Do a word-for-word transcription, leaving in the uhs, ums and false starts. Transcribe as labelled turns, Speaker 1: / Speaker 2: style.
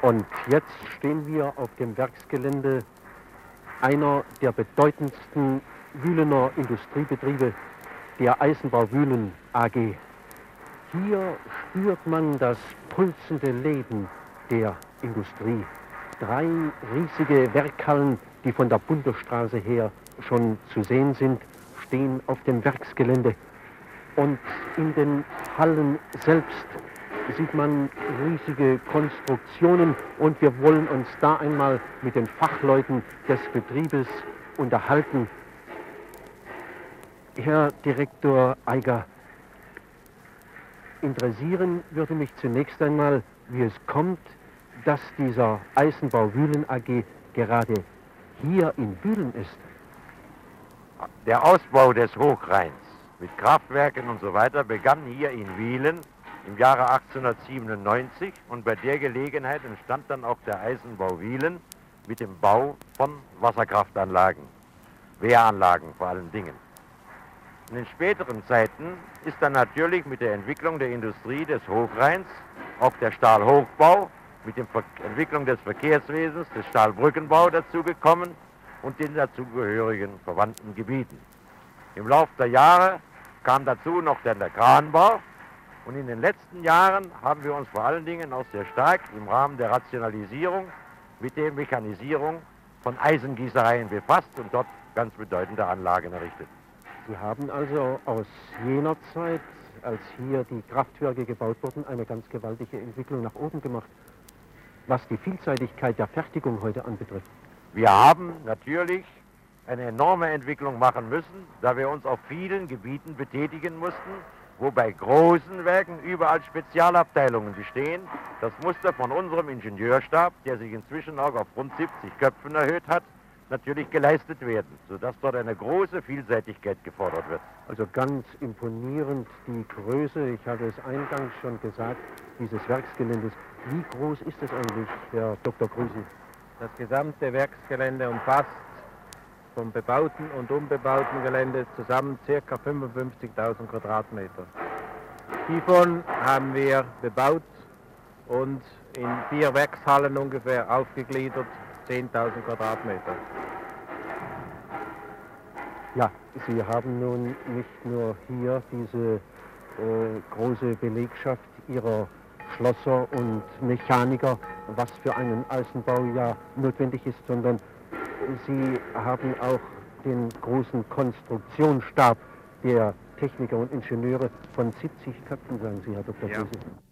Speaker 1: Und jetzt stehen wir auf dem Werksgelände einer der bedeutendsten Wühlener Industriebetriebe, der Eisenbau Wühlen A G. Hier spürt man das pulsende Leben der Industrie. Drei riesige Werkhallen, die von der Bundesstraße her schon zu sehen sind, stehen auf dem Werksgelände. Und in den Hallen selbst sieht man riesige Konstruktionen und wir wollen uns da einmal mit den Fachleuten des Betriebes unterhalten. Herr Direktor Eiger, interessieren würde mich zunächst einmal, wie es kommt, dass dieser Eisenbau Wühlen A G gerade hier in Wühlen ist.
Speaker 2: Der Ausbau des Hochrheins mit Kraftwerken und so weiter begann hier in Wühlen im Jahre achtzehnhundertsiebenundneunzig und bei der Gelegenheit entstand dann auch der Eisenbau Wühlen mit dem Bau von Wasserkraftanlagen, Wehranlagen vor allen Dingen. In den späteren Zeiten ist dann natürlich mit der Entwicklung der Industrie des Hochrheins auch der Stahlhochbau mit der Entwicklung des Verkehrswesens, des Stahlbrückenbau dazugekommen und den dazugehörigen verwandten Gebieten. Im Laufe der Jahre kam dazu noch dann der Kranbau und in den letzten Jahren haben wir uns vor allen Dingen auch sehr stark im Rahmen der Rationalisierung mit der Mechanisierung von Eisengießereien befasst und dort ganz bedeutende Anlagen errichtet.
Speaker 1: Sie haben also aus jener Zeit, als hier die Kraftwerke gebaut wurden, eine ganz gewaltige Entwicklung nach oben gemacht, was die Vielseitigkeit der Fertigung heute anbetrifft.
Speaker 2: Wir haben natürlich eine enorme Entwicklung machen müssen, da wir uns auf vielen Gebieten betätigen mussten, wo bei großen Werken überall Spezialabteilungen bestehen. Das musste von unserem Ingenieurstab, der sich inzwischen auch auf rund siebzig Köpfen erhöht hat, natürlich geleistet werden, sodass dort eine große Vielseitigkeit gefordert wird.
Speaker 1: Also ganz imponierend die Größe, ich hatte es eingangs schon gesagt, dieses Werksgeländes. Wie groß ist es eigentlich, Herr Doktor Krüsi?
Speaker 3: Das gesamte Werksgelände umfasst vom bebauten und unbebauten Gelände zusammen ca. fünfundfünfzigtausend Quadratmeter. Hiervon haben wir bebaut und in vier Werkshallen ungefähr aufgegliedert zehntausend Quadratmeter.
Speaker 1: Ja, Sie haben nun nicht nur hier diese äh, große Belegschaft Ihrer Schlosser und Mechaniker, was für einen Eisenbau ja notwendig ist, sondern Sie haben auch den großen Konstruktionsstab der Techniker und Ingenieure von siebzig Köpfen, sagen Sie, Herr Doktor
Speaker 3: Ja.
Speaker 1: Krüsi.